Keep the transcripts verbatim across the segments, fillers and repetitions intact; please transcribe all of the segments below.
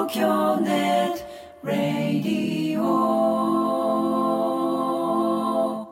東京ネットラディオ。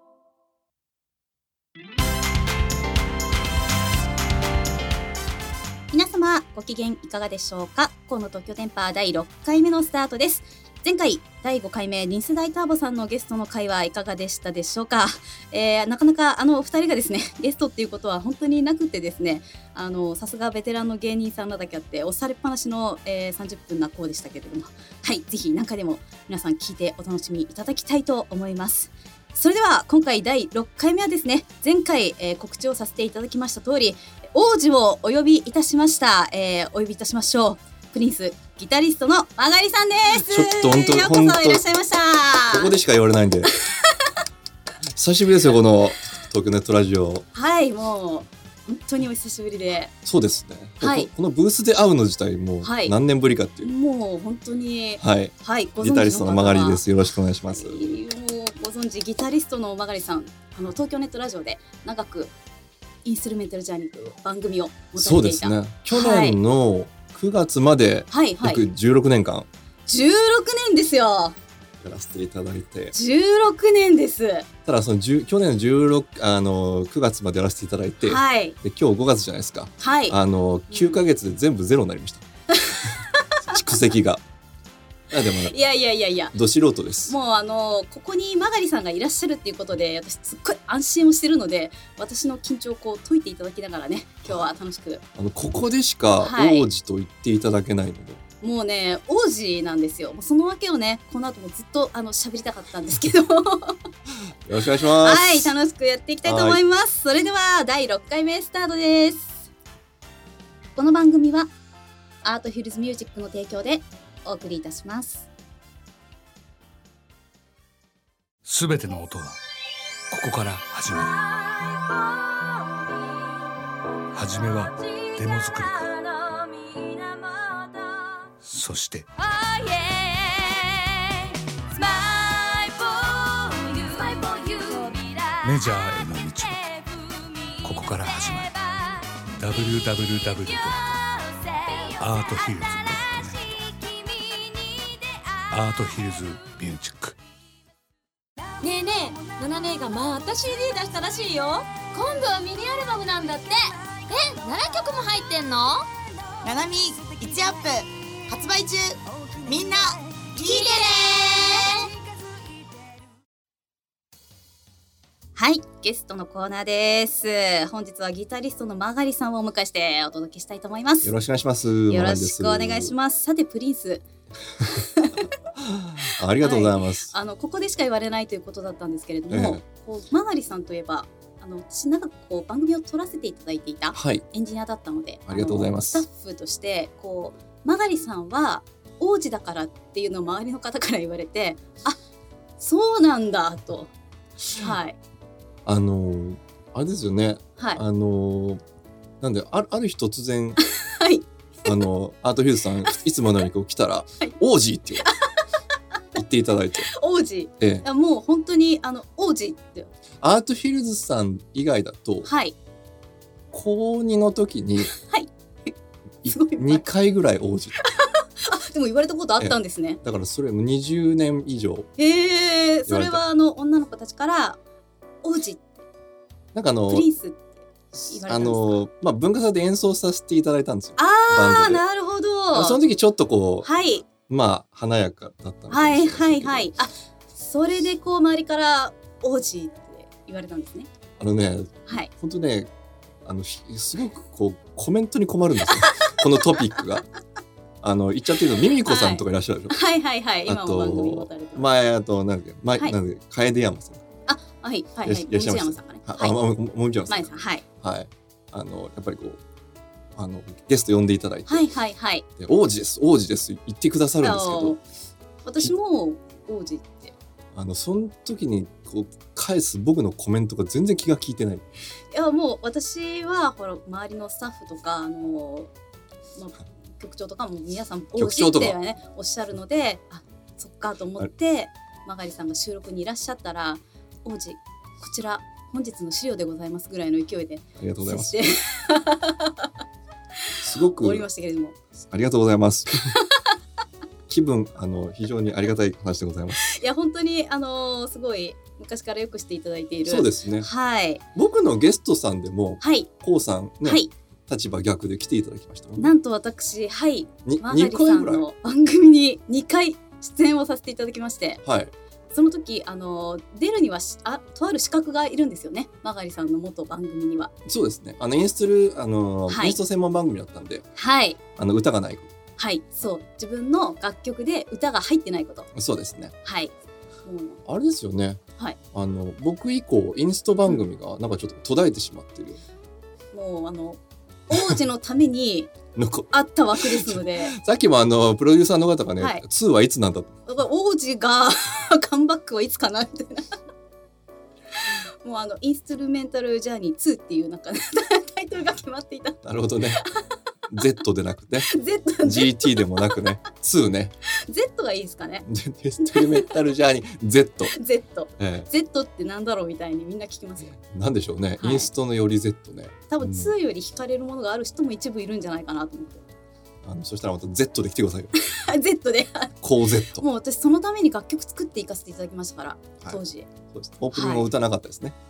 皆様ご機嫌いかがでしょうか。河野東京電波だいろっかいめのスタートです。前回だいごかいめニス大ターボさんのゲストの回はいかがでしたでしょうか。えー、なかなかあのお二人がですねゲストっていうことは本当になくてですね、あのさすがベテランの芸人さんなだけあって押されっぱなしの、えー、さんじゅっぷんなこうでしたけれども、はい、ぜひ何回でも皆さん聞いてお楽しみいただきたいと思います。それでは今回だいろっかいめはですね、前回、えー、告知をさせていただきました通り王子をお呼びいたしました。えー、お呼びいたしましょう。プリンスギタリストの曲がりさんです。 ちょっと本当ようこそいらっしゃいました。 ここでしか言われないんで久しぶりですよ、この東京ネットラジオ。 はい、もう本当にお久しぶりで。 そうですね、 はい、 こ, このブースで会うの自体もう何年ぶりかっていう、 はい、もう本当に、 はいはい、 ギタリストの曲がりです。よろしくお願いします。 もうご存知ギタリストの曲がりさん、あの東京ネットラジオで長くインストゥルメンタルジャーニーという番組を持たれていた。 そうですね、去年のくがつまで約じゅうろくねんかん、はいはい、 じゅうろくねんですよ。 やらせていただいてじゅうろくねんです。 ただその去年じゅうろくあのくがつまでやらせていただいて、 はい、 で今日ごがつじゃないですか、 はい、 あのきゅうかげつで全部ゼロになりました蓄積が。いやでもいやいやいやいや、 ど素人です。 もうあのここに曲がりさんがいらっしゃるっていうことで私すっごい安心をしてるので、私の緊張をこう解いていただきながらね、今日は楽しく、 あのここでしか王子と言っていただけないので、はい、 もうね王子なんですよ。もうそのわけをねこの後もずっとあの喋りたかったんですけどよろしくお願いします。 はい、楽しくやっていきたいと思います。それではだいろっかいめスタートです。この番組はアートヒルズミュージックの提供でお送りいたします。 すべての音はここから始まる。はじめはデモ作りから、そしてメジャーへの道はここから始まる。 ダブリューダブリューダブリュー ドットアートヒルズ ドットネット アートヒルズミュージック。 ねえねえ、ナナ姉がまた シーディー 出したらしいよ。今度はミニアルバムなんだって。え、ななきょくも入ってんの？ ナナミいちアップ発売中。みんな聞いてね。 はい、ゲストのコーナーです。本日はギタリストの曲がりさんをお迎えしてお届けしたいと思います。 よろしくお願いします。 よろしくお願いします。さてプリンスありがとうございます、 はい、あのここでしか言われないということだったんですけれども、ええ、こう曲がりさんといえばあの私長くこう番組を撮らせていただいていたエンジニアだったので、はい、 ありがとうございます。 スタッフとしてこう曲がりさんは王子だからっていうのを周りの方から言われて、あ、そうなんだと、はい、 あのあれですよね、 はい、 あのなんで あ, ある日突然はいあのアートヒルズさんいつものようにこう来たら、はい、王子って言言っていただいて王子、 ええ、 もう本当にあの王子ってアートヒルズさん以外だと、 はい、 こうにの時に、 はい、 にかいぐらい王子あ、でも言われたことあったんですね。 だからそれもにじゅうねん以上。 へえ、それはあの女の子たちから王子なんかあのプリンスって言われたんですか？ あの、まあ、文化祭で演奏させていただいたんですよ。 ああ、なるほど。 その時ちょっとこう、 はい、 まあ華やかだったのはいはいはい。あ、それでこう周りから王子って言われたんですね。 あのね、はい、本当ね、あのすごくこうコメントに困るんですよこのトピックが。あの言っちゃってるのミミコさんとかいらっしゃるでしょ。 はいはいはい、今も番組持たれてます。 前あとなんだっけ、前、はい、なんだっけ、楓山さん。 あ、はいはいはい。 いらっしゃいました。 さんかね。 はい、あ、ももちろんさん。 はい。 はい。あのやっぱりこうあのゲスト呼んでいただいて、 はいはいはい。 で王子です王子です言ってくださるんですけど、 私も王子って。 あのその時にこう返す僕のコメントが全然気が利いてない。いやもう私はほら周りのスタッフとかあの、まあ、局長とかも皆さん王子ってねおっしゃるので、あ、そっかと思って曲がりさんが収録にいらっしゃったら、王子こちら本日の資料でございますぐらいの勢いでありがとうございますすごくおりましたけれども、 ありがとうございます気分あの非常にありがたい話でございます。 いや本当にあのーすごい昔からよくしていただいている。 そうですね。 はい僕のゲストさんでも、 はいこうさんね、 はい、 立場逆で来ていただきましたもんね。 なんと私はいにマガリにかいぐらい。 さんの番組ににかい出演をさせていただきまして、 はい。 その時あのー出るにはしあとある資格がいるんですよね、マガリさんの元番組には。 そうですね。あのインストルあの、 はいインスト専門番組だったんで、 はいあの歌がないこはい、そう自分の楽曲で歌が入ってないこと。 と。そうですね。 はいもあれですよね。 はいあの僕以降インスト番組がなんかちょっと途絶えてしまってる。 うもうあの王子のためになんかあった枠ですのでさっきもあのプロデューサーの方がね、 はいツーはいつなんだと。 だから王子がカムバックはいつかなみたいなもうあのインストゥルメンタルジャーニーツーっていうなんかタイトルが決まっていた。 なるほどね。Z でなくね Z, ジーティー でもなくねツーね。 Z がいいですかね。 インストゥルメンタルジャーニー Z、 Z え Z ってなんだろうみたいにみんな聞きますよ。 え、なんでしょうね、 はいインストのより Z ね。 多分うんツーより惹かれるものがある人も一部いるんじゃないかなと思って。 あのそしたらまた Z で来てくださいよ。 Z で高 Z。 もう私そのために楽曲作っていかせていただきましたから、 はい当時そうです。オープニングも歌なかったですね。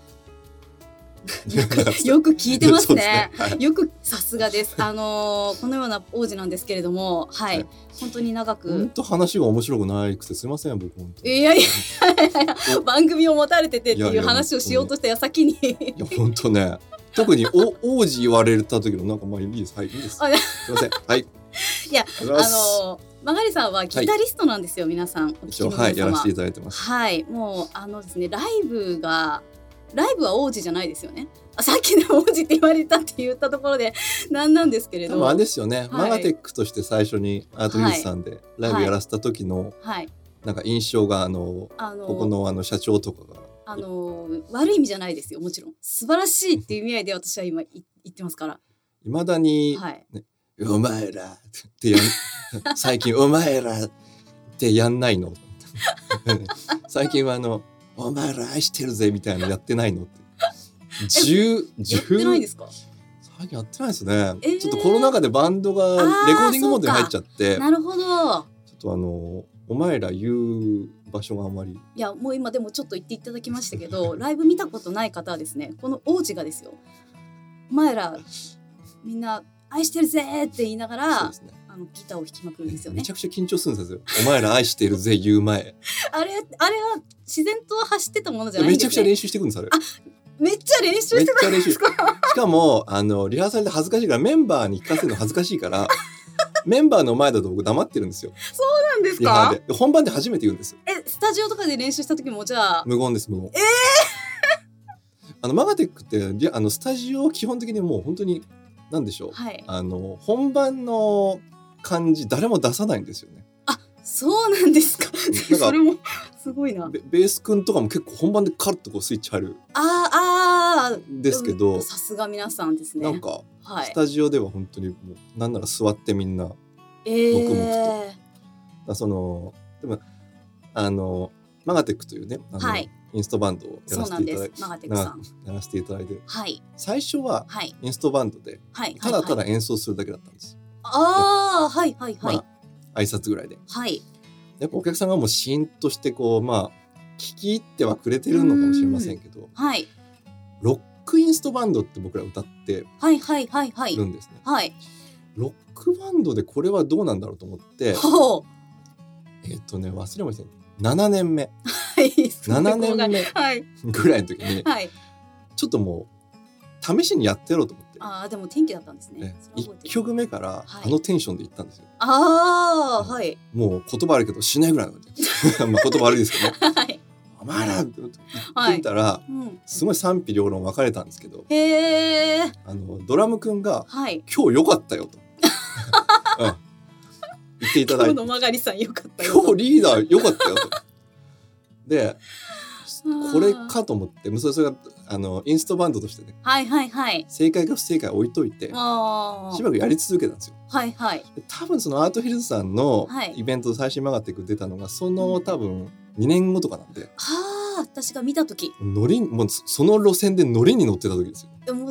よく聞いてますそうね。 ですね。はいよくさすがです。あのーこのような王子なんですけれども、はい、 はい本当に長く。 本当話が面白くないくてすみません僕本当に。 いやいやいやいや番組を持たれててっていういやいや話をしようとした矢先にいや本当ね。特にお王子言われた時のなんかまあいいですはいいいです。すあみませんはい。 いやありがとうございますあのーマガリさんはギタリストなんですよ、皆さんお聞き一応の皆様。 はいやらせていただいてます。 はい、もうあのですねライブがライブは王子じゃないですよね。あさっきの王子って言われたって言ったところでなんなんですけれど。 多分あれですよね、 いマガテックとして最初にアートヒルズさんでライブやらせた時のはい、 なんか印象があのあのーここのあの社長とかがあのー悪い意味じゃないですよ、もちろん素晴らしいっていう意味合いで私は今い言ってますから。 いまだに、 はいね、お前らってやん最近お前らってやんないの最近はあのお前ら愛してるぜみたいなのやってないのって十やってないですか。 最近やってないですね、 えーちょっとコロナ禍でバンドがレコーディングモードに入っちゃってなるほど。 ちょっとあのお前ら言う場所があんまりいやもう今でもちょっと言っていただきましたけどライブ見たことない方はですね、この王子がですよ、お前らみんな愛してるぜって言いながそうらですねあのギターを弾きまくるんですよねめち。ゃくちゃ緊張するんですよお前ら愛してるぜ言う前あれあれは自然と走ってたものじゃないんですね。 めちゃくちゃ練習してくるんですあれめっちゃ練習してたんですか。 しかもあのリハーサルで恥ずかしいからメンバーに聞かせるの恥ずかしいからメンバーの前だと僕黙ってるんですよそうなんですリハか。 でで本番で初めて言うんですよえスタジオとかで練習した時もじゃあ無言です無言えあのマガテックってリあのスタジオを基本的にもう本当に何でしょう、 はいあの本番の感じ誰も出さないんですよねそうなんですか。 なんかそれもすごいな。 ベベース君とかも結構本番でカラッとこうスイッチ入るあーあーですけど、 うんさすが皆さんですね。 なんかはい。 スタジオでは本当にもうなんなら座ってみんなえー、 黙々とあそのでもあのマガテックというねあの、 はいインストバンドをやらせそうなんでていただいてすマガテックさん。 やらせていただいてはい最初ははいインストバンドではい。 ただただはい、 演奏するだけだったんです、 ああはいはいはい、 まあ挨拶ぐらいではい。 やっぱお客さんがもうシーンとしてこうまあ聞き入ってはくれてるのかもしれませんけどはいロックインストバンドって僕ら歌ってはいはいはいはいるんですね、 はい。 ロックバンドでこれはどうなんだろうと思ってほう。 えっとね忘れましたななねんめはい。 ななねんめはいぐらいの時にはい。 ちょっともう試しにやってやろうと思ってああでも天気だったんですねね。 それは覚えてるいっきょくめからはいあのテンションで行ったんですよ、 ああはいもう言葉悪いけどしないぐらいのまあ言葉悪いですけどねはい。 お前らって言ってみたら、 うん。 すごい賛否両論分かれたんですけどへえ。 あのドラムくんがはい。 今日良かったよと、うん、言っていただいて今日の曲がりさんよかったよ。 今日リーダー良かったよとでーこれかと思ってそれそれがあのインストバンドとしてねはいはいはい。 正解か不正解置いといてああ。 しばらくやり続けたんですよはいはい。 で多分そのアートヒルズさんのはいイベント最新曲がっていく出たのがその多分にねんごとかなんではあ私が見た時ノリもうその路線でノリに乗ってた時ですよでも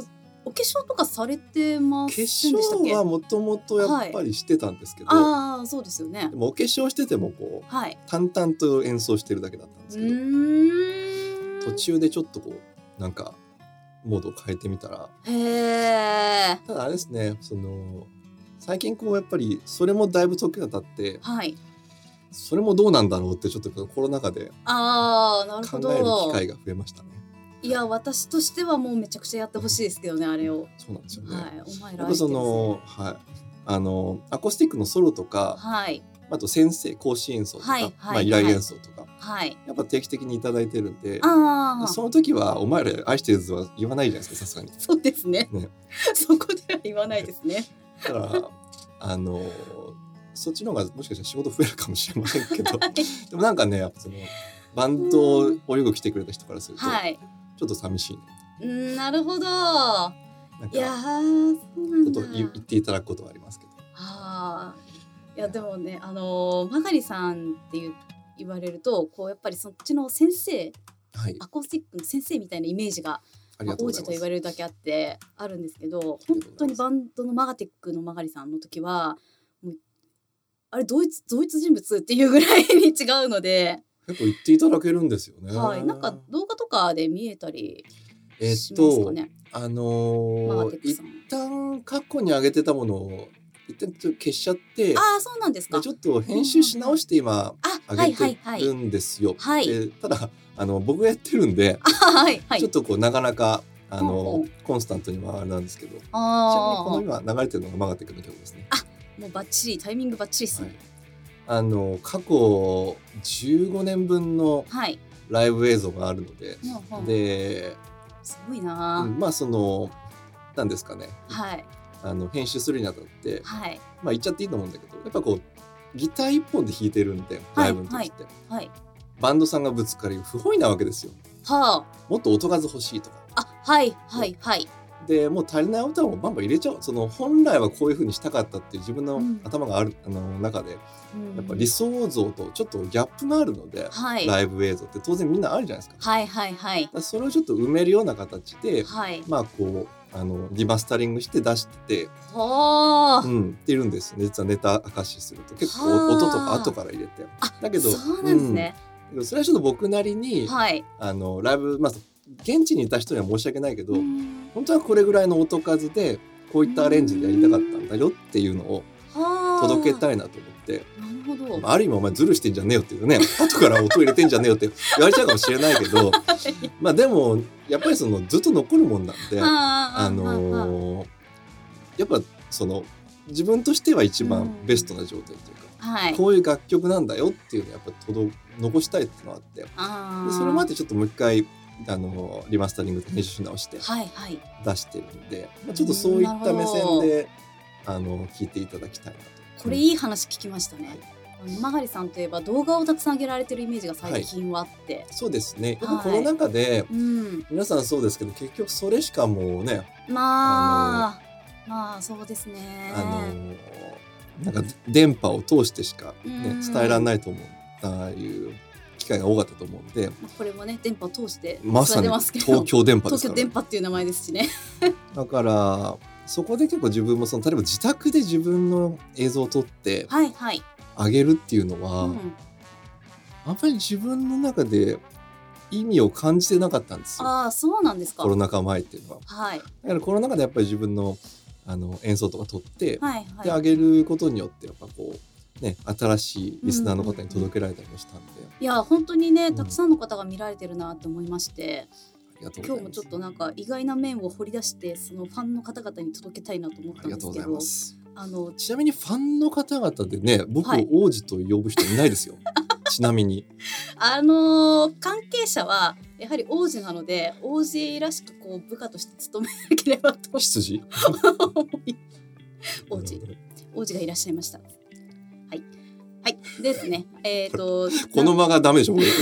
お化粧とかされてま化せんでしたっけ？ 粧はもともとやっぱりしてたんですけど、 ああそうですよねで。もお化粧しててもこうはい。 淡々と演奏してるだけだったんですうけど、 ーん。 途中でちょっとこうなんかモードを変えてみたら、 へえ。 ただあれですね、その最近こうやっぱりそれもだいぶ時が経って、 はい。 それもどうなんだろうってちょっとコロナ禍でああなるほど。 考える機会が増えましたね。 いや私としてはもうめちゃくちゃやってほしいですけどねあれを。 そうなんですよね。 はい。お前らやっぱそ愛してるぜのはいあのアコースティックのソロとか、 はいあと先生講師演奏とか、 はいはいまあ依頼演奏とか、 はい。 やっぱ定期的にいただいてるんで、 ああその時はお前ら愛してる図は言わないじゃないですか、さすがに。 そうですね。 ねそこでは言わないですね。 だからあのそっちの方がもしかしたら仕事増えるかもしれませんけど、でもなんかねやっぱそのバンドをよく来てくれた人からすると、 はい。 ちょっと寂しいね。 うんなるほど。 なんいやかーそうなんだ。 ちょっと言言っていただくことはありますけど。 ああ、いやでもね、あのーマガリさんっていう言われると、こうやっぱりそっちの先生、 はい、 アコースティックの先生みたいなイメージが、 ありまあがとうございます。 王子と言われるだけあってあるんですけど、 りが本とうございます当にバンドのマガティックのマガリさんの時は、もうあれ同一同一人物っていうぐらいに違うので、 結構言っていただけるんですよね。 はい、なんか動画とかで見えたりえっしますかと、 ね。 あマのー一ガティックさん。 旦過去に上げてたものを一旦ちょっと消しちゃって、 ああ、そうなんですかで。ちょっと編集し直して今あ、はい上げてはいはい。 るんですよ。 はいでただあの僕がやってるんで、 あはいはい。 ちょっとこうなかなかあほうほのうコンスタントにはあれなんですけど、ちなみにこあの今流れてるのがマガティックの曲ですね。 あ、もうバッチリタイミングバッチリですはいね。 あの過去じゅうごねんぶんのはい。 ライブ映像があるので、 ほうほうで、 すごいなー。 うんまあそのなんですかね、 はいあの編集するにあたって、 はいまあ言っちゃっていいと思うんだけど、やっぱこうギター一本で弾いてるんで、ライブの時って、 はい。 バンドさんがぶつかり不本意なわけですよ。 はもっと音数欲しいとか。 あ。あ、はいはいはい。 でもう足りない歌をバンバン入れちゃう。その本来はこういう風にしたかったっていう自分のうん頭がある、あの中でうんやっぱ理想像とちょっとギャップがあるので、 はいライブ映像って当然みんなあるじゃないですか。だかはいはいはいらそれをちょっと埋めるような形で、 はい。 まあこうあのリマスタリングして出してて、 はあ。 うん、っているんですね。実はネタ明かしすると結構はあ音とか後から入れて。 あ、 だけどそうなんですね。 うんそれはちょっと僕なりに、 はい。 あのライブ、まあ、現地にいた人には申し訳ないけど、 うん本当はこれぐらいの音数でこういったアレンジでやりたかったんだよっていうのをはあ。 届けたいなと思って、 なるほど。 ある意味お前ズルしてんじゃねえよっていうね、後から音入れてんじゃねえよって言われちゃうかもしれないけどまあでもやっぱりそのずっと残るもんなんで、ああのーやっぱその自分としては一番ベストな状態というか、 はい。 こういう楽曲なんだよっていうのをやっぱ届残したいっていうのがあって、 あーでそれまでちょっともう一回あのリマスタリングと編集し直してはいはい。 出してるんで、まあ、ちょっとそういった目線であの聞いていただきたいなと。 これいい話聞きましたね。あのマガリさんといえば動画をたくさん上げられてるイメージが最近はあって。 そうですね。やっはいぱコロナ禍で、 うん。 皆さんそうですけど結局それしかもうね、 まあ、まあそうですね。 あのなんか電波を通してしか、ね、 うん伝えられないと思うああいう機会が多かったと思うんで、 まあこれもね電波を通してまさに伝えてますけど東京電波ですから、 東京電波っていう名前ですしね。 だからそこで結構自分もその例えば自宅で自分の映像を撮ってはいはい。 あげるっていうのは、 うんあんまり自分の中で意味を感じてなかったんですよ。 ああそうなんですか。 コロナ禍前っていうのは。 はいだからコロナ禍でやっぱり自分のあの演奏とか撮って、 はいはい。 であげることによってやっぱこうね新しいリスナーの方に届けられたりもしたんで、 いや本当にねうんたくさんの方が見られてるなって思いまして、 ありがとうございます。 今日もちょっとなんか意外な面を掘り出してそのファンの方々に届けたいなと思っあたんりがとうございですけど、 ます。 あのちなみにファンの方々でね、僕はいを王子と呼ぶ人いないですよ。ちなみに。 あのー関係者はやはり王子なので王子らしくこう部下として務めなければと羊。 思い王子王子がいらっしゃいました。はいはいですね。えっ、とこの間がダメでしょ、これ、ね。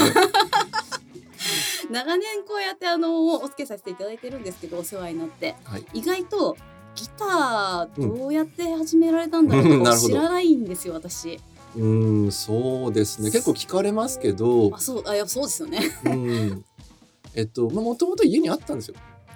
長年こうやってあのお付き合いさせていただいてるんですけどお世話になってはい。 意外とギターどうやって始められたんだろうとかうんなるほど知らないんですよ私。 うーん、そうですね。結構聞かれますけどあ、そうあいやそうですよね。 うん。えっと、まあ、もともと家にあったんですよ。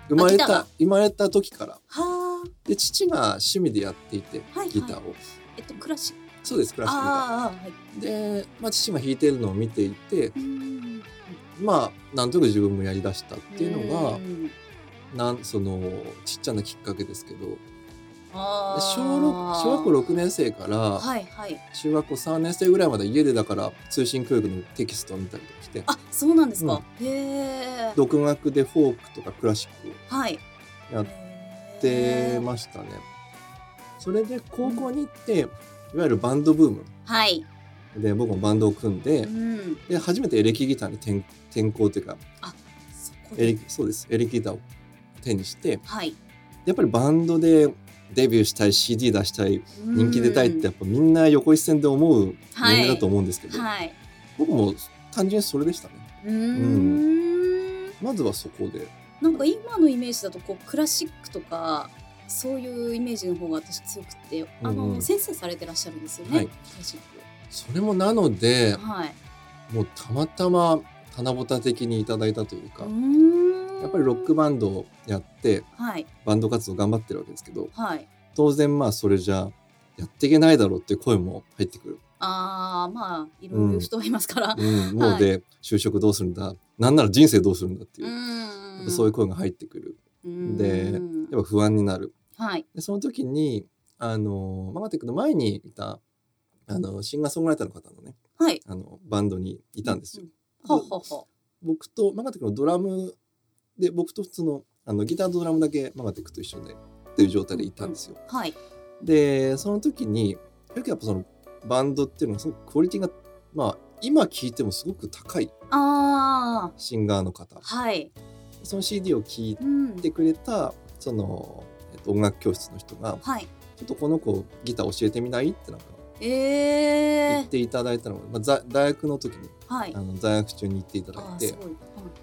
生まれたギターが生まれた時からはあ、 で父が趣味でやっていて、 はいギターをえっとクラシック。 そうですクラシックギターああ、はい。 で、まあ、父が弾いてるのを見ていてうーんまあなんとなく自分もやりだしたっていうのがうーんなんそのちっちゃなきっかけですけどであー小六小学校ろくねん生からはいはい。 中学校さんねん生ぐらいまで家でだから通信教育のテキストを見たりとかしてあ、そうなんですか。へえ。 独学でフォークとかクラシックはい。 をやってましたね。それで高校に行って、いわゆるバンドブームはい。 で僕もバンドを組んでう、ん。 で初めてエレキギターに転転向というかそこで。 エレキそうですエレキギターを手にしてはい。 やっぱりバンドでデビューしたい シーディー 出したい人気出たいってやっぱみんな横一線で思う年齢だと思うんですけど、 はい。 僕も単純にそれでしたね。 うーん。 まずはそこでなんか今のイメージだとこうクラシックとかそういうイメージの方が私強くて、あの、 うんうん先生されてらっしゃるんですよね。 はいクラシッそれもなのでク。はい。 もうたまたま棚ぼた的にいただいたというかうーんやっぱりロックバンドをやってはいバンド活動頑張ってるわけですけどはい。 当然まあそれじゃやっていけないだろうっていう声も入ってくる、 ああまあいろいろ言う人がいますから。 うん、もうで就職どうするんだなんなら人生どうするんだっていうう、 ーん。 そういう声が入ってくるうーんでやっぱ不安になるはい。 でその時にあのマガテックの前にいたあのシンガーソングライターの方のねはい。 あのバンドにいたんですよ。 ほうほうほ僕とマガテックのドラムで僕と普通のあのギターとドラムだけマガテックと一緒でっていう状態でいたんですよ。 う。はい。 でその時によくやっぱそのバンドっていうのはすごくクオリティがまあ今聴いてもすごく高いああシンガーの方はい。 その シーディー を聴いうん。 てくれたその、えっと、音楽教室の人がはい。 ちょっとこの子ギター教えてみないってなんかええ言っていただいたのが、まあ、ざ大学の時にはいあ。の在学中に言っていただいてあーすごい。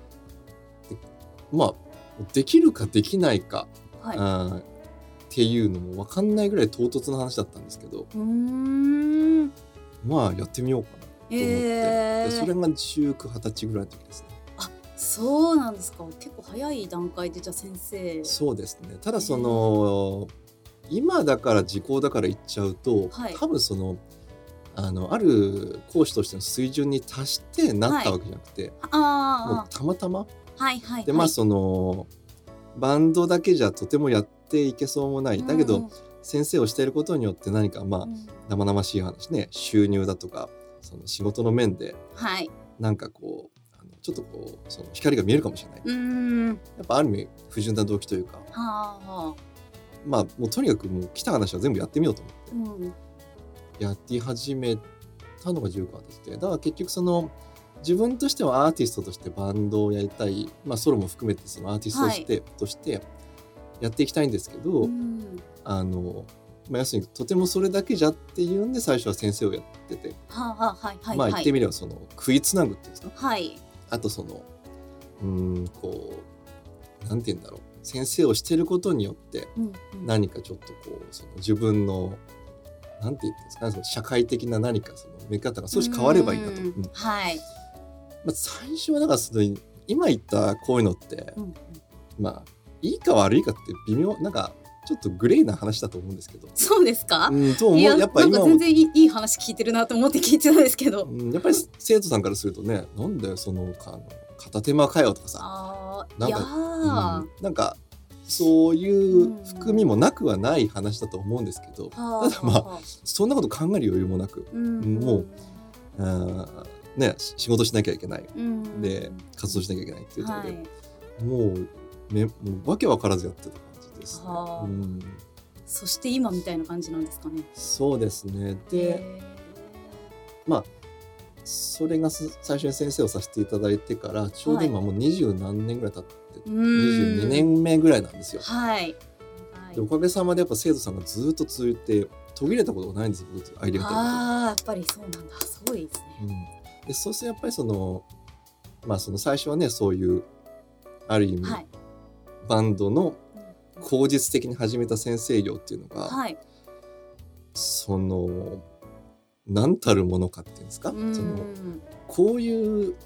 まあできるかできないか、 はい。 あーっていうのも分かんないぐらい唐突な話だったんですけどうーん。 まあやってみようかなと思って、 えーでそれがじゅうきゅう、はたちぐらいの時ですね。 そうなんですか。結構早い段階でじゃあ先生。 そうですねただその、今だから時効だから言っちゃうと、 はい多分そのあのある講師としての水準に達してなったわけじゃなくて、もうあたまたまあはいはい。 でまあそのバンドだけじゃとてもやっていけそうもないだけど、先生をしていることによって何かまあうん生々しい話ね収入だとかその仕事の面ではい。 なんかこうあのちょっとこうその光が見えるかもしれない、 うーん。 やっぱある意味不純な動機というかはあ。 まあもうとにかくもう来た話は全部やってみようと思ってうん。 やって始めたのがじゅうきゅうでだから結局その自分としてはアーティストとしてバンドをやりたい、まあ、ソロも含めてそのアーティストとして,、としてやっていきたいんですけど、 うんあの、まあ、要するにとてもそれだけじゃっていうんで最初は先生をやってて、 はあはあはいはい。 まあ言ってみればその食いつなぐっていうんですかはい。 あとそのうーんこうなんて言うんだろう先生をしてることによってうんうん。 何かちょっとこうその自分のなんて言ってんですかねその社会的な何かその見方が少し変わればいいなと、 うんうんはい。 まあ、最初はだからその今言ったこういうのって、 うんうんまあいいか悪いかって微妙なんかちょっとグレーな話だと思うんですけど、 そうですか。 うん、と思ういややっぱ今もなんか全然いいいい話聞いてるなと思って聞いてたんですけど。 うん、やっぱり生徒さんからするとねなんだよそのかあの片手間かよとかさ、 ああ。 なんかいやーうん、なんかそういう含みもなくはない話だと思うんですけど、 はあただまあそんなこと考える余裕もなく、 うんもうあーね、仕事しなきゃいけないうんで活動しなきゃいけないっていうところはで、 い。 もうめもうわけわからずやってた感じです、ねはあうん、 そして今みたいな感じなんですかね。 そうですねでへまあそれがす最初に先生をさせていただいてからちょうど今もう二十何年ぐらい経ってーにじゅうにねんめぐらいなんですよ。 はい。 でおかげさまでやっぱ生徒さんがずっと続いて途切れたことがないんです僕アイデアみたいなああやっぱりそうなんだ。すごいですね。 うん、でそうするとやっぱりそのまあその最初はねそういうある意味、 はい。 バンドのうん口実的に始めた先生業っていうのが、 はい。 その何たるものかっていうんですか、 うんそのこういう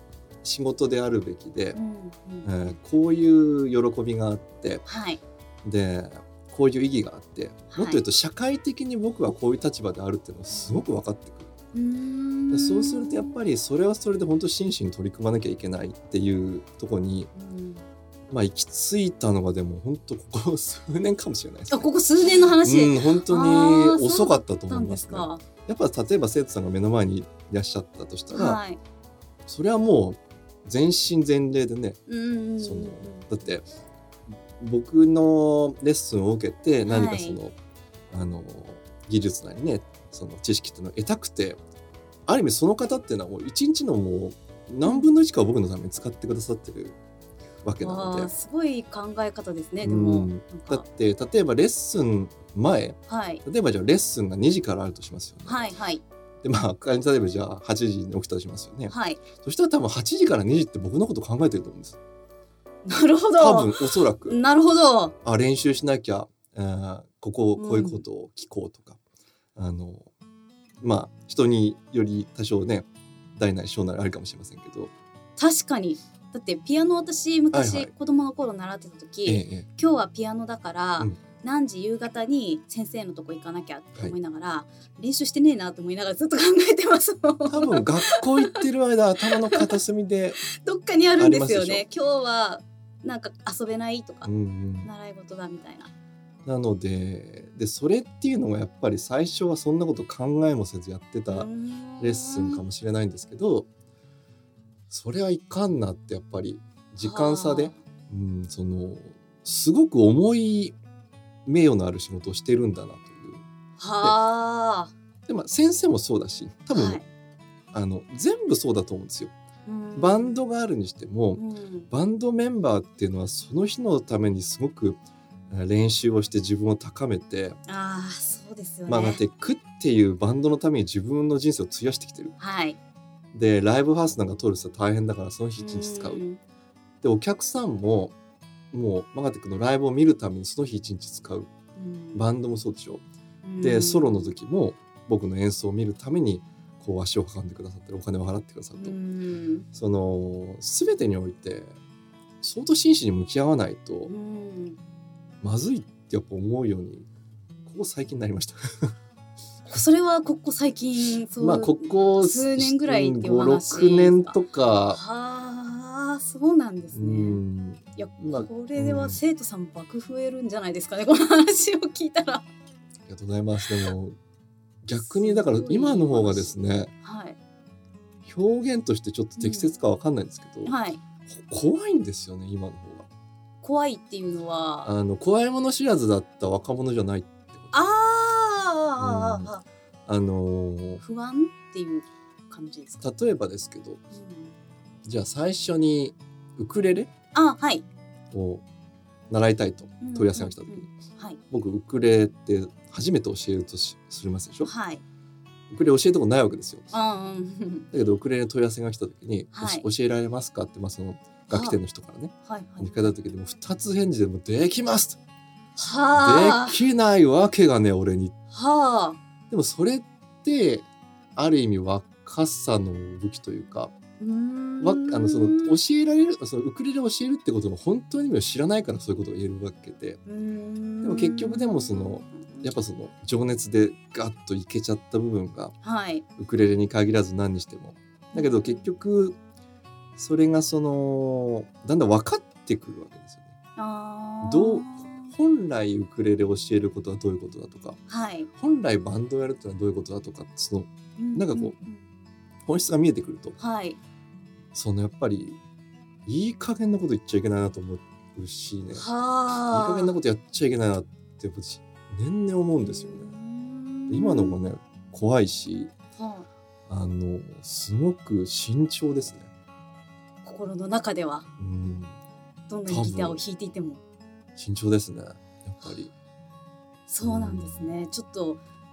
仕事であるべきで、 うんうんえーこういう喜びがあって、 はいでこういう意義があって、 はいもっと言うと社会的に僕はこういう立場であるっていうのがすごく分かってくる。 うーんでそうするとやっぱりそれはそれで本当真摯に取り組まなきゃいけないっていうところに、 うんまあ、行き着いたのがでも本当ここ数年かもしれないですね。 あここ数年の話うん、本当あーに遅かったとな思いますね。 んですか。 やっぱ例えば生徒さんが目の前にいらっしゃったとしたら、 はい。 それはもう全身全霊でね、 うんうんうんうんそのだって僕のレッスンを受けて何かその、あの技術なりねその知識っていうのを得たくて、ある意味その方っていうのはもう一日のもう何分のいちかを僕のために使ってくださってるわけなのでわあ、すごい考え方ですね。でも、 うんなんだかって例えばレッスン前はい例えばじゃあレッスンがにじからあるとしますよね。 はいはいでまあ仮に例えばじゃあはちじに起きたとしますよね。 はい。 そしたら多分はちじからにじって僕のこと考えてると思うんです。 なるほ多分ど。 おそらくなるほど。 あ練習しなきゃ、えーこここういうことを聞こうとか、あのまあ人により多少ね大なり小なりあるかもしれませんけど、 確かに。だってピアノ私昔、 はいはい子供の頃習ってた時、 えええ今日はピアノだから、 うん何時夕方に先生のとこ行かなきゃって思いながら、練習してねえなと思いながらずっと考えてますもん。 多分学校行ってる間頭の片隅で、 どっかにあるんですよありね。今日はなんか遊べないとか、 うんうん、 習い事だみたいな。 なのででそれっていうのがやっぱり最初はそんなこと考えもせずやってたレッスンかもしれないんですけど、それはいかんなってやっぱり時間差で、うん、そのすごく重い名誉のある仕事をしてるんだなという。 はあ。 で、まあ、先生もそうだし多分、 はいあの全部そうだと思うんですよ。 うんバンドがあるにしても、 うんバンドメンバーっていうのはその日のためにすごくえー練習をして自分を高めて、 ああ、そうですよね。 まあだってクっていうバンドのために自分の人生を費やしてきてる。 はい。 でライブハウスなんか撮る人は大変だからその日一日使う。 んでお客さんももうマガテ君のライブを見るためにその日一日使う。 うんバンドもそうでしょ。 うんでソロの時も僕の演奏を見るためにこう足を運んでくださってる、お金を払ってくださると、 うんその全てにおいて相当真摯に向き合わないとうんまずいってやっぱ思うようにここ最近になりました。 それはここ最近そう、 まあここ数年ぐらいっていうおご、ろ話くねんとか、 はあ、そうなんですうね。 ん、 いや、 まあこれでは生徒さん爆増えるんじゃないですかね、この話を聞いたら。 ありがとうございます。でも逆にだから今の方がですね、 はい表現としてちょっと適切かわかんないんですけど、 はい。 怖いんですよね今の方が。 怖いっていうのは、ああの怖いもの知らずだった若者じゃないってこと。 あー、ああのー不安っていう感じですか。 例えばですけど、 うんじゃあ最初にウクレレあ、はい。 を習いたいと問い合わせが来た時に、 うんうんうんはい僕ウクレレって初めて教えるとしするますでしょ。 はい。 ウクレレ教えたことないわけですよ。 あうんだけどウクレレの問い合わせが来た時に、 はいおし教えられますかって、まあ、その楽器店の人からねはいはい。 聞かれた時でもふたつ返事でもできますと、 はあ。 できないわけがね俺に。 はあ。 でもそれってある意味若さの武器というか、 うーんわあのその教えられるそのウクレレを教えるってことの本当の意味を知らないからそういうことが言えるわけで、 うーんでも結局でもそのやっぱその情熱でガッといけちゃった部分がはい。 ウクレレに限らず何にしてもだけど結局それがそのだんだん分かってくるわけですよね。 あーどう本来ウクレレを教えることはどういうことだとか、 はい。 本来バンドをやるってのはどういうことだとか、そのなんかこうう本質が見えてくると、 はい。 そのやっぱりいい加減なこと言っちゃいけないなと思うしね、いいはあ。 加減なことやっちゃいけないなってやっぱ年々思うんですよね。今の方がね怖いし、 はああのすごく慎重ですね。 心の中ではうん、 どんなにギターを弾いていても慎重ですねやっぱり。 そうなんですね。ちょっと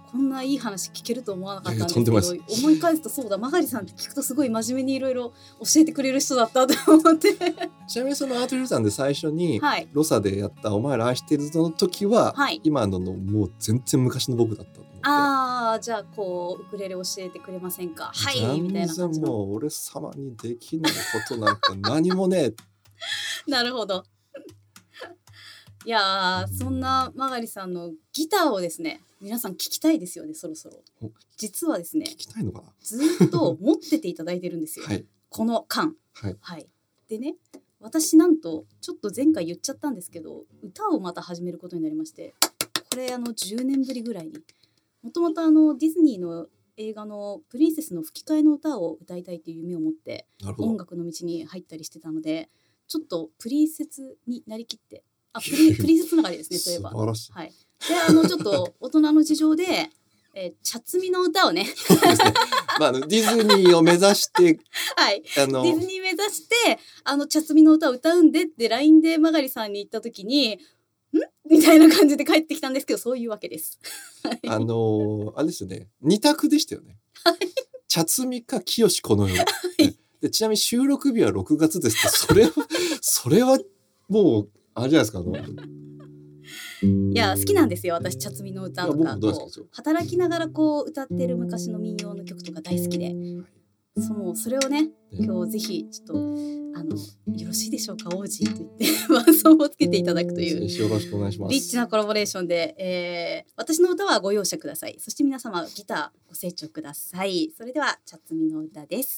こんないい話聞けると思わなかったんですけど、 いやいやとんでもない思い返すとそうだ、マガリさんって聞くとすごい真面目にいろいろ教えてくれる人だったと思ってちなみにそのアートヒルさんで最初にはいロサでやったお前ら愛してるぞの時は、 はい今ののもう全然昔の僕だったと思って。 あーじゃあこうウクレレ教えてくれませんかはいみたいな感じの。 全然もう俺様にできないことなんか何もねなるほどいやーそんなマガリさんのギターをですね皆さん聞きたいですよねそろそろ。 お実はですね聞きたいのかな。 ずーっと持ってていただいてるんですよ、 はいこの缶。 はいはい、でね私なんとちょっと前回言っちゃったんですけど歌をまた始めることになりまして、これあのじゅうねんぶりぐらいにもともとあのディズニーの映画のプリンセスの吹き替えの歌を歌いたいという夢を持ってなるほど。 音楽の道に入ったりしてたので、ちょっとプリンセスになりきってあプリプリンセスつながりですねそういえば。 素晴らしい。 はい、であのちょっと大人の事情で、えー、茶摘みの歌をねそうですね。まああのディズニーを目指してはいあのディズニー目指してあの茶摘みの歌を歌うんでって ライン でマガリさんに言った時にんみたいな感じで帰ってきたんですけどそういうわけです。 あのあれですよね。二択でしたよね。茶摘みか清この世。でちなみに収録日はろくがつですってそれはそれはもうあれじゃないですか。あのいや好きなんですよ私茶摘みの歌とかいや僕も大好きこうですよ働きながらこう歌ってる昔の民謡の曲とか大好きで、そのそれをね今日ぜひちょっとあのよろしいでしょうか王子と言って伴奏をつけていただくというよろしくお願いします。 リッチなコラボレーションで、えー、私の歌はご容赦ください。そして皆様ギターご清聴ください。それでは茶摘みの歌です。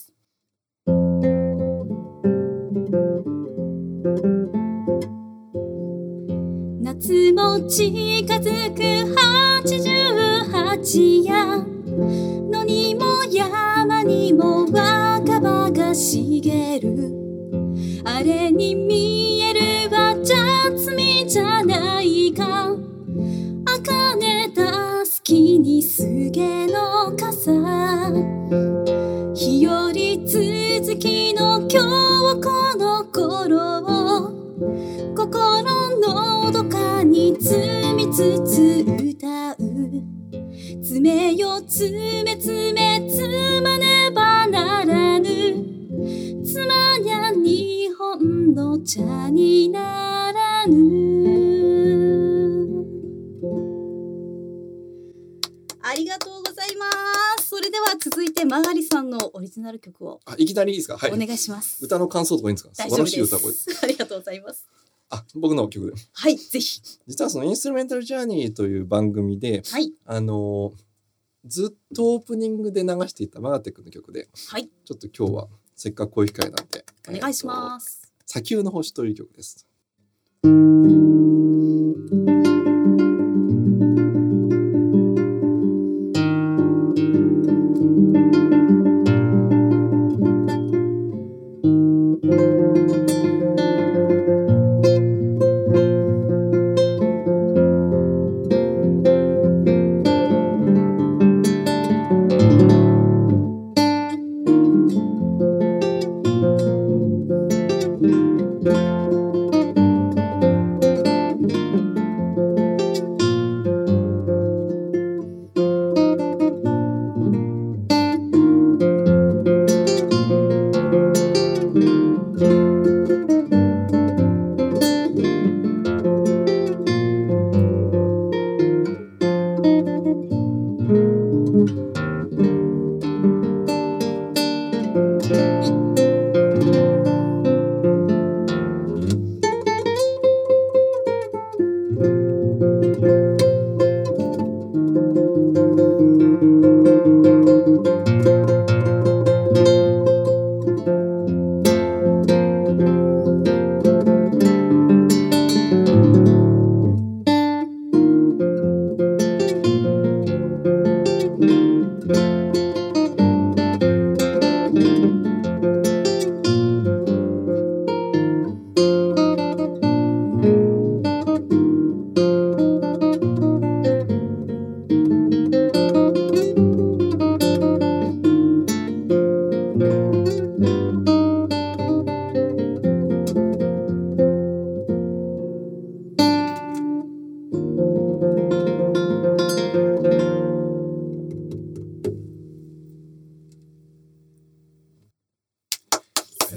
夏も近づくはちじゅうはち夜野にも山にも若葉が茂る、あれに見えるは茶摘みじゃないか、茜たすきにすげの傘、日和続きの今日この頃を心のどかに積みつつ歌う、爪よ爪爪つまねばならぬ、つまにゃ日本の茶にならぬ。ありがとうございます。それでは続いてマガリさんのオリジナル曲をあいきなりいいですか。はい。 お願いします。 歌の感想とかいいんですか。素大丈夫で晴らしい歌声。 す。ありがとうございます。 あ僕の曲で。 はい、ぜひ。 実はそのインストゥルメンタルジャーニーという番組で、 はい、 あのずっとオープニングで流していたマガテックの曲で、 はい、 ちょっと今日はせっかくこういう機会なんでお願いします。 す。砂丘の星という曲です。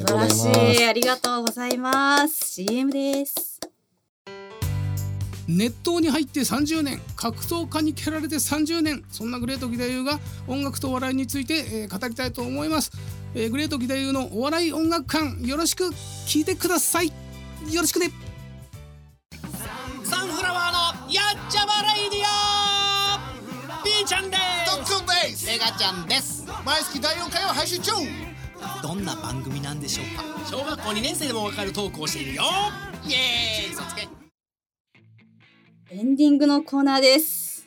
素晴らしい。ありがとうございます。シーエム です。 熱湯に入ってさんじゅうねん、格闘家に蹴られてさんじゅうねん、そんなグレート義太夫が音楽とお笑いについて、えー、語りたいと思います。えー、グレート義太夫のお笑い音楽館、よろしく聞いてください。よろしくね。 サンフラワーのやっちゃまレイディオ、ピーちゃんです。 トッツンです。 メガちゃんです。 毎月だいよんかいを配信中。 どんな番組なんでしょうか。小学校にねん生でもわかるトークをしているよ。イエーイ、嘘つけ。 エンディングのコーナーです。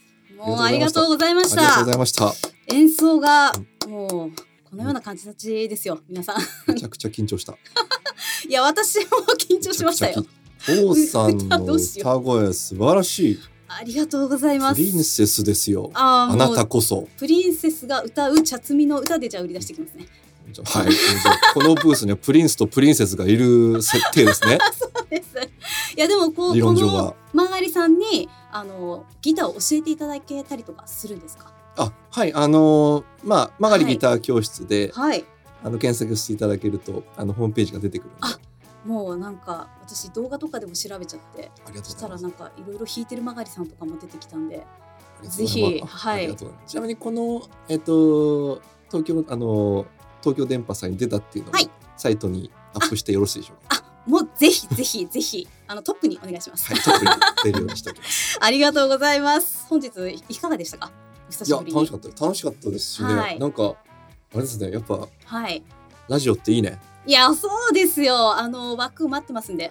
もうありがとうございました。 ありがとうございました。 演奏がもうこのような感じたちですよ、皆さん。 めちゃくちゃ緊張した。 いや、私も緊張しましたよ。 王さんの歌声素晴らしい。 ありがとうございます。 プリンセスですよ。 あ、 あなたこそ。 プリンセスが歌う茶摘みの歌でじゃあ売り出してきますね。 はい、このブースにはプリンスとプリンセスがいる設定ですね。 そうです。いやでもこうこの曲がりさんにあのギターを教えていただけたりとかするんですか？ あ、はい、あのー、まあ曲がりギター教室で、 はい、 あの検索していただけるとあのホームページが出てくる。 あ、もうなんか私動画とかでも調べちゃって、そしたらなんかいろいろ弾いてる曲がりさんとかも出てきたんで、ぜひ、はい。 ちなみにこのえっと東京あの東京電波祭に出たっていうのを、はい、サイトにアップしてよろしいでしょうか？ あ、もうぜひぜひぜひあのトップにお願いします。 はい、トップに出るようにしておきます。 ありがとうございます。本日いかがでしたか？久しぶりに。 いや、楽しかったです。楽しかったですしね。はい、なんかあれですね、やっぱ、はい、ラジオっていいね。 いや、そうですよ。あの枠待ってますんで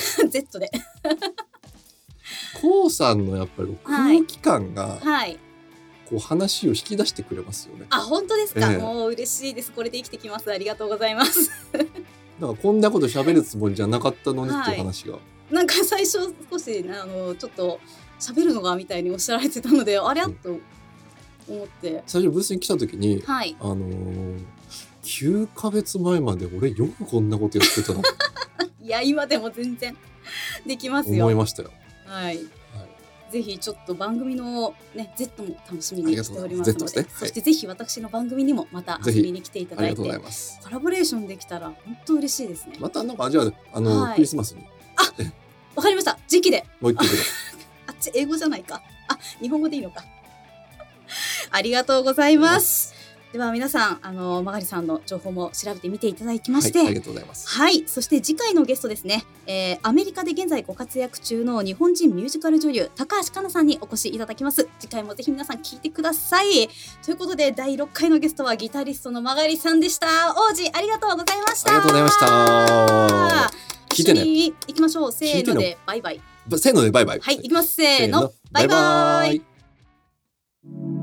Z で。 コウさんのやっぱり空気感が、はいはい、こう話を引き出してくれますよね。 あ、本当ですか？えー、もう嬉しいです。これで生きてきます。ありがとうございます。 なんかこんなこと喋るつもりじゃなかったのにっていう話が、はい、 なんか最初少しあのちょっと喋るのがみたいにおっしゃられてたので、あれっと思って、うん、 最初ブースに来た時に、はい、あのー、きゅうかげつまえまで俺よくこんなことやってたの。 いや、今でも全然できますよ。 思いましたよ。 はい、はい、ぜひちょっと番組の、ね、Z も楽しみにしておりますので、ね、はい、そしてぜひ私の番組にもまた遊びに来ていただいて、コラボレーションできたら本当嬉しいですね。 またなんかじゃあ、あの、はい、クリスマスに、 あ、わかりました。時期でもう一回あっち英語じゃないか、あ、日本語でいいのか。ありがとうございます。では皆さん、あの曲がりさんの情報も調べてみていただきまして、 はい、ありがとうございます。 はい、そして次回のゲストですね、えー、アメリカで現在ご活躍中の日本人ミュージカル女優高橋香菜さんにお越しいただきます。次回もぜひ皆さん聞いてください。ということでだいろっかいのゲストはギタリストの曲がりさんでした。王子ありがとうございました。 ありがとうございました。聞いてね。 行きましょう。せーのでバイバイ。 せーのでバイバイ。 はい、行きます。せーのバイバイ。